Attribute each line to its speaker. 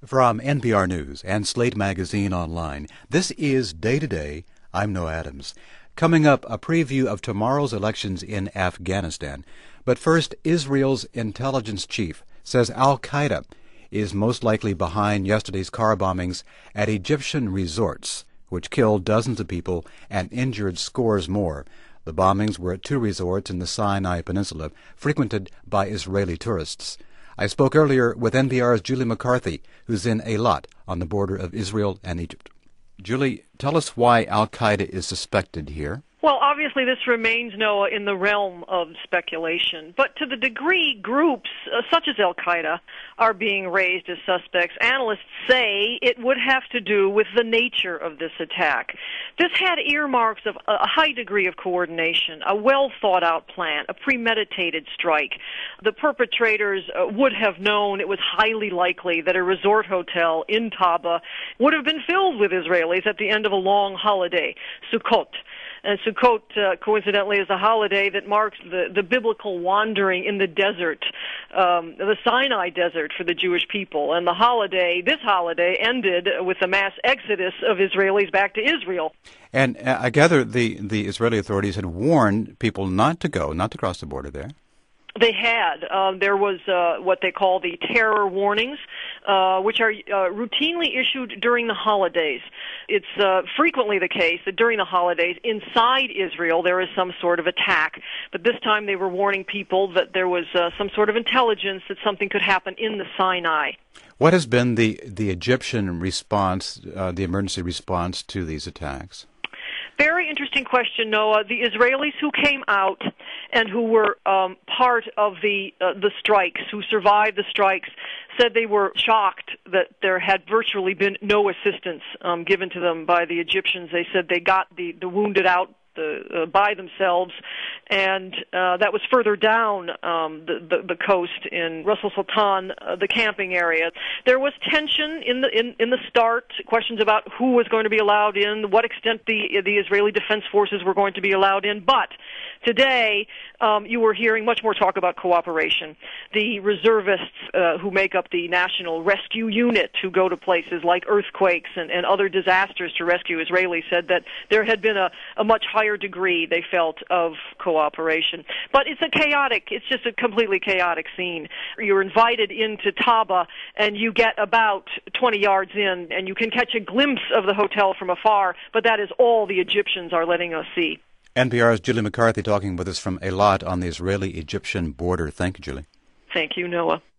Speaker 1: From NPR News and Slate Magazine Online, this is Day to Day. I'm Noah Adams. Coming up, a preview of tomorrow's elections in Afghanistan. But first, Israel's intelligence chief says al-Qaeda is most likely behind yesterday's car bombings at Egyptian resorts, which killed dozens of people and injured scores more. The bombings were at two resorts in the Sinai Peninsula, frequented by Israeli tourists. I spoke earlier with NPR's Julie McCarthy, who's in Eilat on the border of Israel and Egypt. Julie, tell us why al-Qaeda is suspected here.
Speaker 2: Well, obviously this remains, Noah, in the realm of speculation. But to the degree groups such as al-Qaeda are being raised as suspects, analysts say it would have to do with the nature of this attack. This had earmarks of a high degree of coordination, a well-thought-out plan, a premeditated strike. The perpetrators would have known it was highly likely that a resort hotel in Taba would have been filled with Israelis at the end of a long holiday, Sukkot. And Sukkot, coincidentally, is a holiday that marks the biblical wandering in the desert, the Sinai desert for the Jewish people. And this holiday ended with the mass exodus of Israelis back to Israel.
Speaker 1: And I gather the Israeli authorities had warned people not to cross the border there.
Speaker 2: They had. There was what they call the terror warnings, which are routinely issued during the holidays. It's frequently the case that during the holidays, inside Israel, there is some sort of attack. But this time they were warning people that there was some sort of intelligence that something could happen in the Sinai.
Speaker 1: What has been the Egyptian response, the emergency response to these attacks?
Speaker 2: Very interesting question, Noah. The Israelis who came out and who were part of the strikes, who survived the strikes, said they were shocked that there had virtually been no assistance given to them by the Egyptians. They said they got the wounded out by themselves, and that was further down the coast in Ras al-Sultan, the camping area. There was tension in the start, questions about who was going to be allowed in, what extent the Israeli Defense Forces were going to be allowed in. But today, you were hearing much more talk about cooperation. The reservists who make up the National Rescue Unit, who go to places like earthquakes and other disasters to rescue Israelis, said that there had been a much higher degree, they felt, of cooperation. But it's just a completely chaotic scene. You're invited into Taba, and you get about 20 yards in, and you can catch a glimpse of the hotel from afar, but that is all the Egyptians are letting us see.
Speaker 1: NPR's Julie McCarthy talking with us from Eilat on the Israeli-Egyptian border. Thank you, Julie.
Speaker 2: Thank you, Noah.